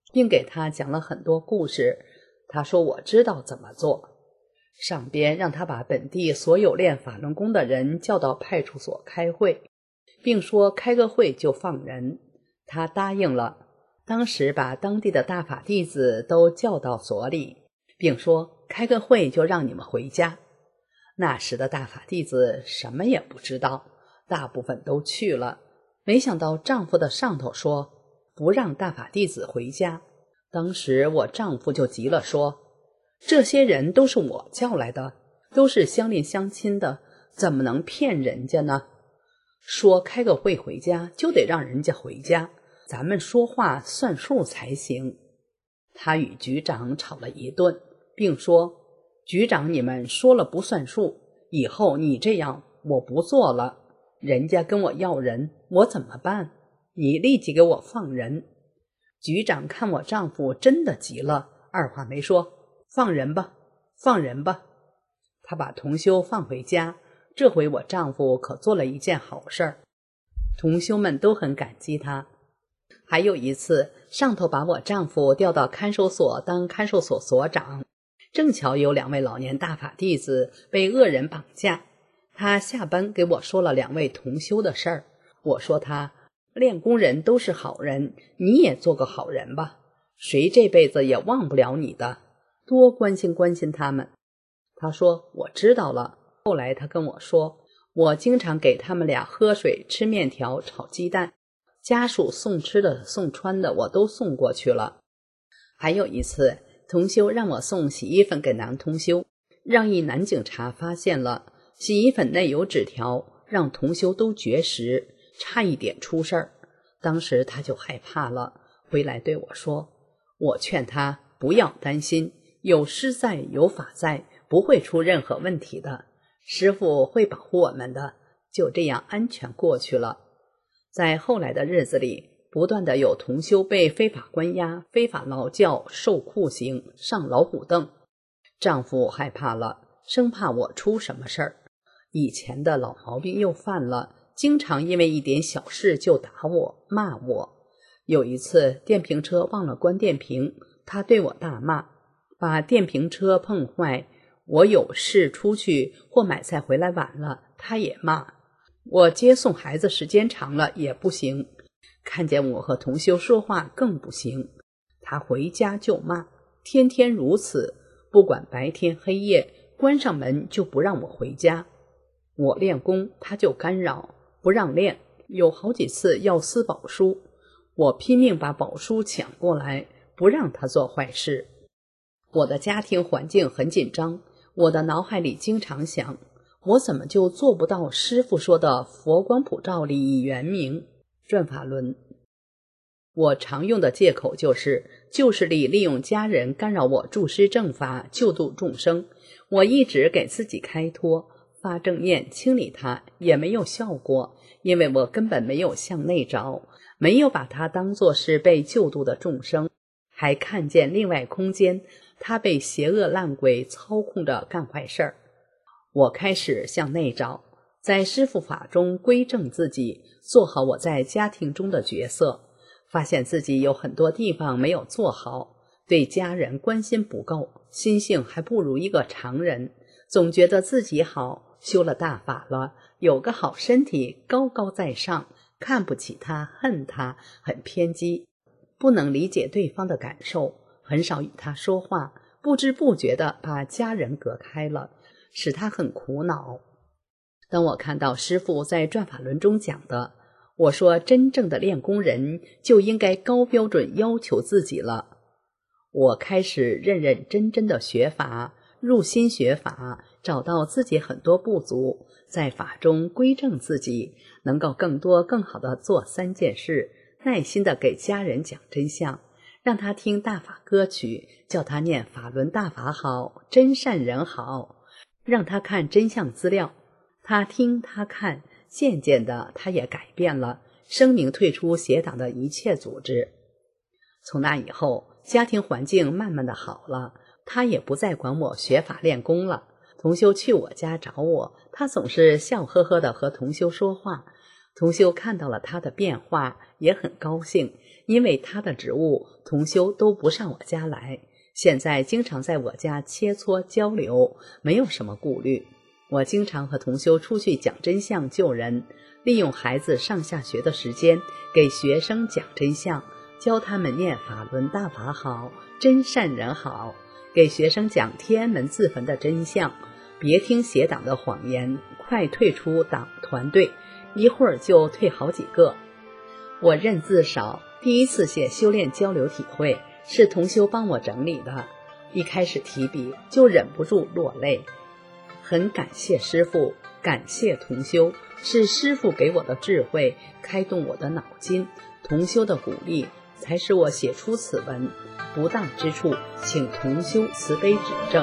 并给他讲了很多故事。他说我知道怎么做。上边让他把本地所有练法轮功的人叫到派出所开会，并说开个会就放人。他答应了，当时把当地的大法弟子都叫到所里，并说开个会就让你们回家。那时的大法弟子什么也不知道，大部分都去了。没想到丈夫的上头说不让大法弟子回家。当时我丈夫就急了，说这些人都是我叫来的，都是相邻相亲的，怎么能骗人家呢？说开个会回家就得让人家回家，咱们说话算数才行。他与局长吵了一顿，并说局长，你们说了不算数，以后你这样我不做了，人家跟我要人我怎么办？你立即给我放人。局长看我丈夫真的急了，二话没说，放人吧，放人吧。他把同修放回家，这回我丈夫可做了一件好事儿，同修们都很感激他。还有一次，上头把我丈夫调到看守所当看守所所长，正巧有2位老年大法弟子被恶人绑架，他下班给我说了2位同修的事儿。我说他练功人都是好人，你也做个好人吧，谁这辈子也忘不了你的，多关心关心他们。他说我知道了。后来他跟我说，我经常给他们俩喝水、吃面条、炒鸡蛋，家属送吃的送穿的我都送过去了。还有一次，同修让我送洗衣粉给男同修，让一男警察发现了，洗衣粉内有纸条，让同修都绝食，差一点出事儿。当时他就害怕了，回来对我说，我劝他不要担心，有师在有法在，不会出任何问题的，师父会保护我们的。就这样安全过去了。在后来的日子里，不断的有同修被非法关押、非法劳教、受酷刑、上老虎凳。丈夫害怕了，生怕我出什么事儿，以前的老毛病又犯了，经常因为一点小事就打我、骂我。有一次电瓶车忘了关电瓶，他对我大骂，把电瓶车碰坏。我有事出去或买菜回来晚了，他也骂。我接送孩子时间长了也不行，看见我和同修说话更不行。他回家就骂，天天如此，不管白天黑夜，关上门就不让我回家。我练功他就干扰，不让练，有好几次要撕宝书，我拼命把宝书抢过来，不让他做坏事。我的家庭环境很紧张，我的脑海里经常想，我怎么就做不到师父说的佛光普照里以圆明转法轮？我常用的借口就是力利用家人干扰我助师正法，救度众生。我一直给自己开脱，发正念清理它，也没有效果，因为我根本没有向内找，没有把它当作是被救度的众生，还看见另外空间，他被邪恶烂鬼操控着干坏事儿。我开始向内找，在师父法中归正自己，做好我在家庭中的角色，发现自己有很多地方没有做好，对家人关心不够，心性还不如一个常人，总觉得自己好，修了大法了，有个好身体，高高在上，看不起他，恨他，很偏激，不能理解对方的感受，很少与他说话，不知不觉地把家人隔开了，使他很苦恼。当我看到师父在转法轮中讲的，我说真正的练功人就应该高标准要求自己了。我开始认认真真的学法，入心学法，找到自己很多不足，在法中归正自己，能够更多更好的做3件事，耐心的给家人讲真相，让他听大法歌曲，叫他念法轮大法好，真善人好，让他看真相资料，他听他看，渐渐的他也改变了，声明退出邪党的一切组织。从那以后，家庭环境慢慢的好了，他也不再管我学法练功了。同修去我家找我，他总是笑呵呵的和同修说话，同修看到了他的变化，也很高兴， 因为他的职务，同修都不上我家来，现在经常在我家切磋交流，没有什么顾虑。我经常和同修出去讲真相救人，利用孩子上下学的时间给学生讲真相，教他们念法轮大法好，真善人好，给学生讲天安门自焚的真相，别听邪党的谎言，快退出党团队，一会儿就退好几个。我认字少，第一次写修炼交流体会是同修帮我整理的，一开始提笔就忍不住落泪。很感谢师父，感谢同修，是师父给我的智慧，开动我的脑筋，同修的鼓励才使我写出此文，不当之处请同修慈悲指正。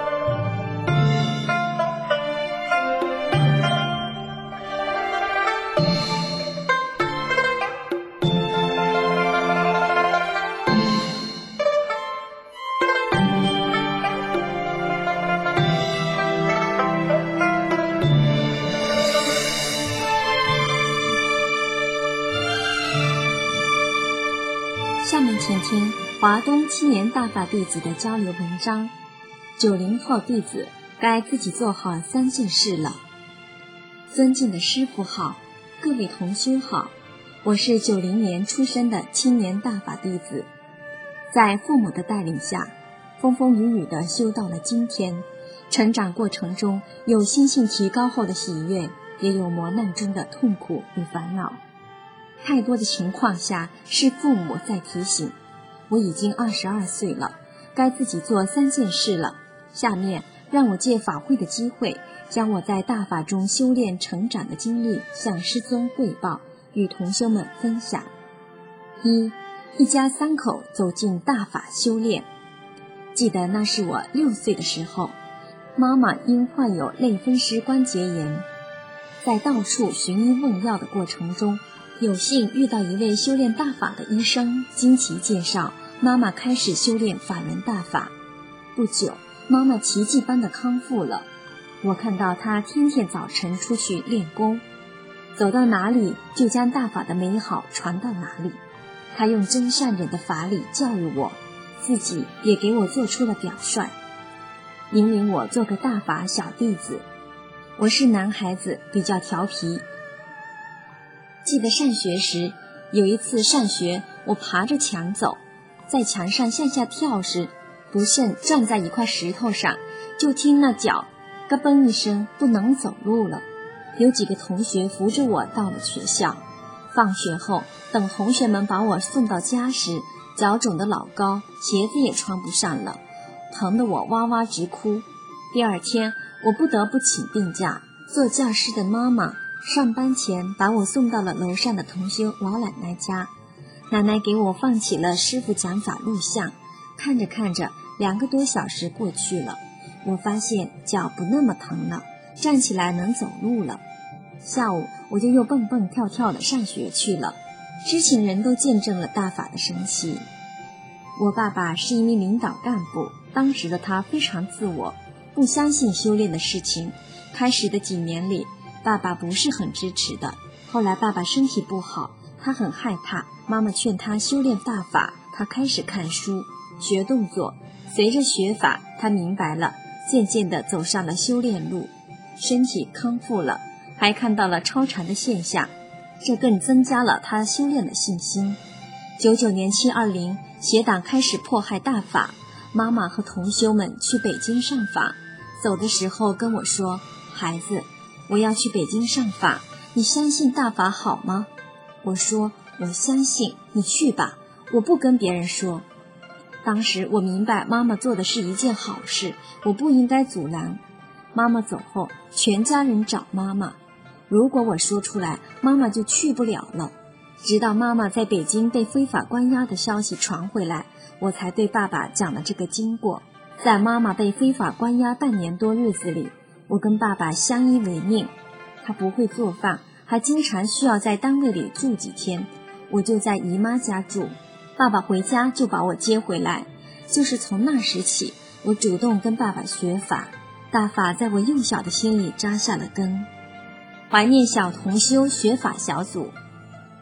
下面请听华东青年大法弟子的交流文章。90后弟子该自己做好3件事了。尊敬的师父好，各位同修好，我是90年出生的青年大法弟子，在父母的带领下，风风雨雨地修到了今天。成长过程中有心性提高后的喜悦，也有磨难中的痛苦与烦恼。太多的情况下是父母在提醒，我已经22岁了，该自己做3件事了。下面让我借法会的机会，将我在大法中修炼成长的经历向师尊汇报，与同修们分享。一家3口走进大法修炼。记得那是我6岁的时候，妈妈因患有类风湿关节炎，在到处寻医问药的过程中，有幸遇到一位修炼大法的医生，经其介绍，妈妈开始修炼法轮大法。不久，妈妈奇迹般的康复了。我看到她天天早晨出去练功，走到哪里就将大法的美好传到哪里。她用真善忍的法理教育我，自己也给我做出了表率，引领我做个大法小弟子。我是男孩子，比较调皮。记得上学时，有一次上学，我爬着墙走，在墙上向下跳时，不慎站在一块石头上，就听那脚咯嘣一声，不能走路了。有几个同学扶着我到了学校。放学后，等同学们把我送到家时，脚肿得老高，鞋子也穿不上了，疼得我哇哇直哭。第二天，我不得不请病假。做教师的妈妈上班前把我送到了楼上的同修老奶奶家，奶奶给我放起了师父讲法录像，看着看着2个多小时过去了，我发现脚不那么疼了，站起来能走路了。下午我就又蹦蹦跳跳的上学去了，知情人都见证了大法的神奇。我爸爸是一名领导干部，当时的他非常自我，不相信修炼的事情。开始的几年里，爸爸不是很支持的。后来爸爸身体不好，他很害怕，妈妈劝他修炼大法，他开始看书学动作，随着学法他明白了，渐渐地走上了修炼路，身体康复了，还看到了超常的现象，这更增加了他修炼的信心。99年720，邪党开始迫害大法，妈妈和同修们去北京上法，走的时候跟我说，孩子，我要去北京上法，你相信大法好吗？我说，我相信，你去吧，我不跟别人说。当时我明白妈妈做的是一件好事，我不应该阻拦。妈妈走后，全家人找妈妈，如果我说出来，妈妈就去不了了。直到妈妈在北京被非法关押的消息传回来，我才对爸爸讲了这个经过。在妈妈被非法关押半年多日子里，我跟爸爸相依为命。他不会做饭，还经常需要在单位里住几天，我就在姨妈家住，爸爸回家就把我接回来。就是从那时起，我主动跟爸爸学法，大法在我幼小的心里扎下了根。怀念小同修学法小组。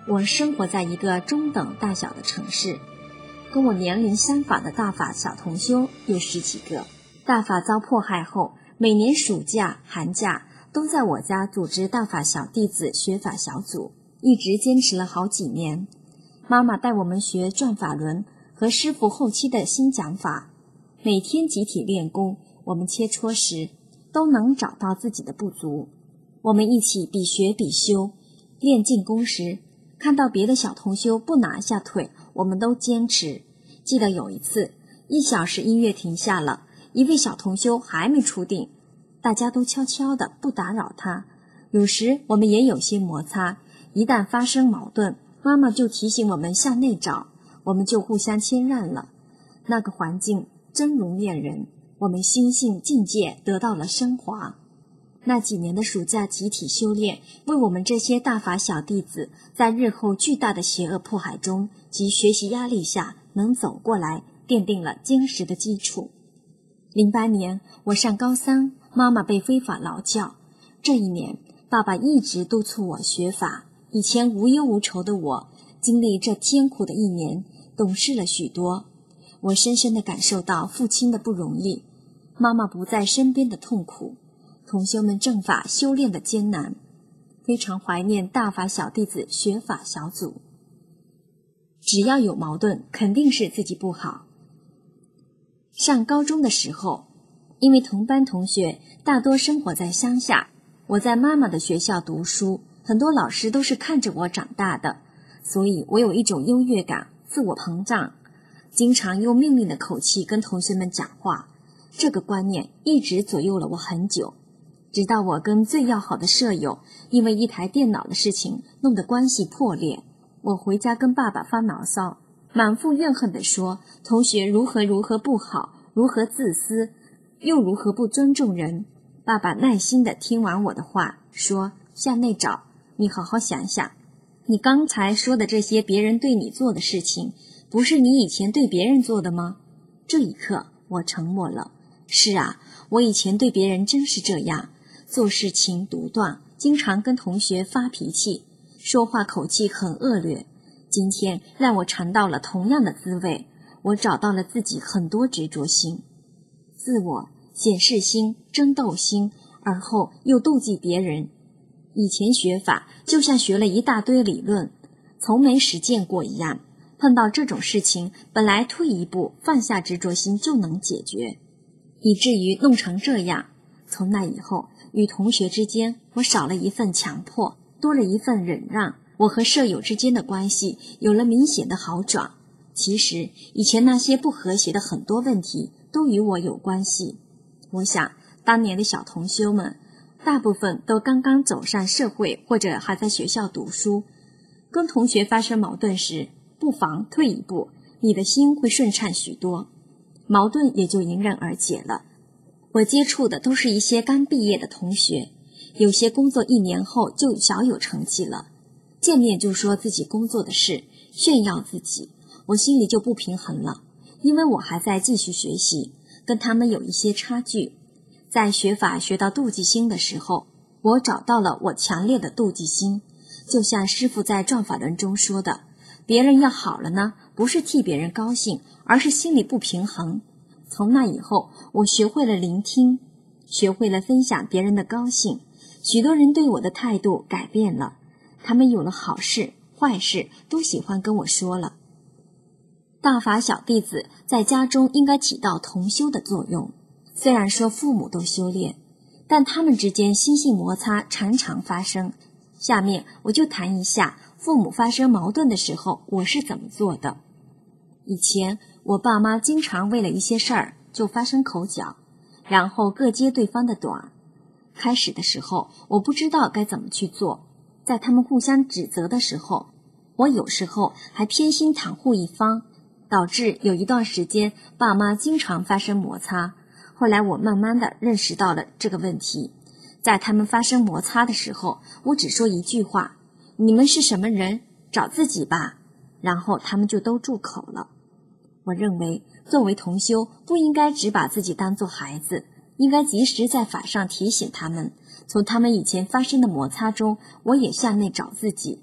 我生活在一个中等大小的城市，跟我年龄相仿的大法小同修有10几个。大法遭迫害后，每年暑假、寒假都在我家组织大法小弟子学法小组，一直坚持了好几年。妈妈带我们学转法轮和师父后期的新讲法，每天集体练功。我们切磋时都能找到自己的不足，我们一起比学比修。练静功时看到别的小同修不拿下腿，我们都坚持。记得有一次1小时音乐停下了，一位小同修还没出定，大家都悄悄的不打扰他。有时我们也有些摩擦，一旦发生矛盾，妈妈就提醒我们向内找，我们就互相谦让了。那个环境真如恋人，我们心性境界得到了升华。那几年的暑假集体修炼，为我们这些大法小弟子在日后巨大的邪恶迫害中及学习压力下能走过来奠定了坚实的基础。08年我上高3，妈妈被非法劳教。这一年爸爸一直督促我学法，以前无忧无愁的我，经历这艰苦的一年，懂事了许多。我深深地感受到父亲的不容易，妈妈不在身边的痛苦，同修们正法修炼的艰难，非常怀念大法小弟子学法小组。只要有矛盾，肯定是自己不好。上高中的时候，因为同班同学大多生活在乡下，我在妈妈的学校读书，很多老师都是看着我长大的，所以我有一种优越感，自我膨胀，经常用命令的口气跟同学们讲话。这个观念一直左右了我很久，直到我跟最要好的舍友因为一台电脑的事情弄得关系破裂，我回家跟爸爸发牢骚，满腹怨恨地说同学如何如何不好，如何自私，又如何不尊重人。爸爸耐心地听完我的话，说向内找，你好好想想，你刚才说的这些别人对你做的事情，不是你以前对别人做的吗？这一刻我沉默了。是啊，我以前对别人真是这样，做事情独断，经常跟同学发脾气，说话口气很恶劣。今天让我尝到了同样的滋味，我找到了自己很多执着心，自我、显示心、争斗心，而后又妒忌别人。以前学法就像学了一大堆理论，从没实践过一样，碰到这种事情，本来退一步放下执着心就能解决，以至于弄成这样。从那以后，与同学之间我少了一份强迫，多了一份忍让，我和舍友之间的关系有了明显的好转。其实以前那些不和谐的很多问题都与我有关系。我想当年的小同修们大部分都刚刚走上社会，或者还在学校读书，跟同学发生矛盾时，不妨退一步，你的心会顺畅许多，矛盾也就迎刃而解了。我接触的都是一些刚毕业的同学，有些工作1年后就小有成绩了，见面就说自己工作的事，炫耀自己，我心里就不平衡了，因为我还在继续学习，跟他们有一些差距。在学法学到妒忌心的时候，我找到了我强烈的妒忌心，就像师父在转法轮中说的，别人要好了呢，不是替别人高兴，而是心里不平衡。从那以后，我学会了聆听，学会了分享别人的高兴，许多人对我的态度改变了，他们有了好事坏事都喜欢跟我说了。大法小弟子在家中应该起到同修的作用，虽然说父母都修炼，但他们之间心性摩擦常常发生。下面我就谈一下父母发生矛盾的时候我是怎么做的。以前我爸妈经常为了一些事儿就发生口角，然后各揭对方的短。开始的时候我不知道该怎么去做，在他们互相指责的时候，我有时候还偏心袒护一方，导致有一段时间爸妈经常发生摩擦。后来我慢慢的认识到了这个问题，在他们发生摩擦的时候，我只说一句话，你们是什么人，找自己吧，然后他们就都住口了。我认为作为同修不应该只把自己当作孩子，应该及时在法上提醒他们，从他们以前发生的摩擦中，我也向内找自己，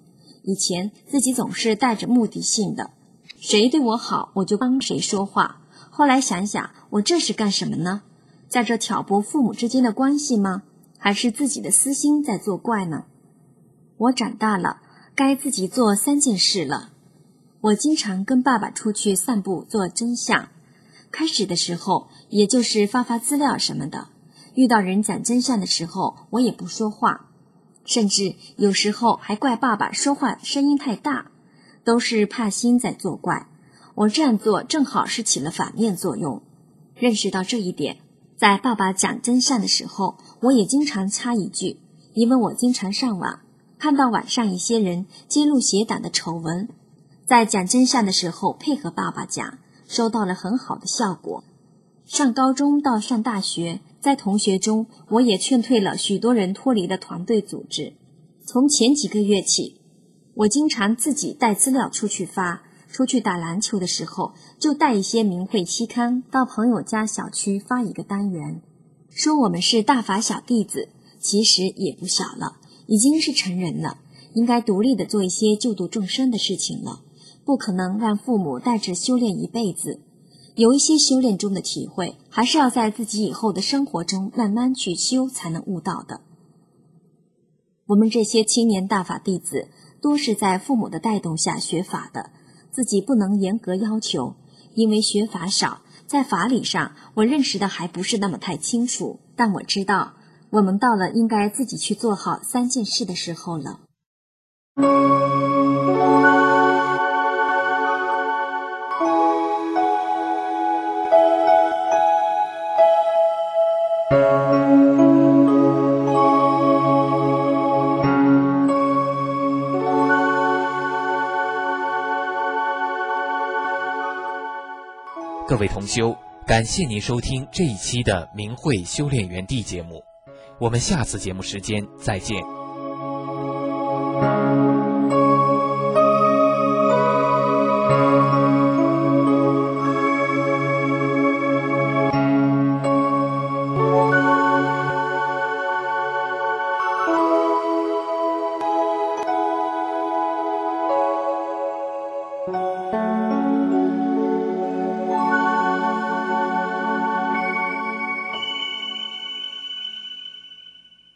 以前自己总是带着目的性的，谁对我好我就帮谁说话。后来想想，我这是干什么呢？在这挑拨父母之间的关系吗？还是自己的私心在作怪呢？我长大了，该自己做3件事了。我经常跟爸爸出去散步做真相，开始的时候也就是发资料什么的，遇到人讲真相的时候我也不说话，甚至有时候还怪爸爸说话声音太大，都是怕心在作怪。我这样做正好是起了反面作用。认识到这一点，在爸爸讲真相的时候，我也经常插一句，因为我经常上网，看到网上一些人揭露邪党的丑闻，在讲真相的时候配合爸爸讲，收到了很好的效果。上高中到上大学，在同学中我也劝退了许多人脱离了团队组织。从前几个月起，我经常自己带资料出去发，出去打篮球的时候就带一些明慧期刊到朋友家小区发一个单元，说我们是大法小弟子，其实也不小了，已经是成人了，应该独立的做一些救度众生的事情了，不可能让父母带着修炼一辈子。有一些修炼中的体会，还是要在自己以后的生活中慢慢去修才能悟到的。我们这些青年大法弟子都是在父母的带动下学法的，自己不能严格要求，因为学法少，在法理上我认识的还不是那么太清楚，但我知道我们到了应该自己去做好3件事的时候了。 各位同修，感谢您收听这一期的明慧修炼园地节目，我们下次节目时间再见。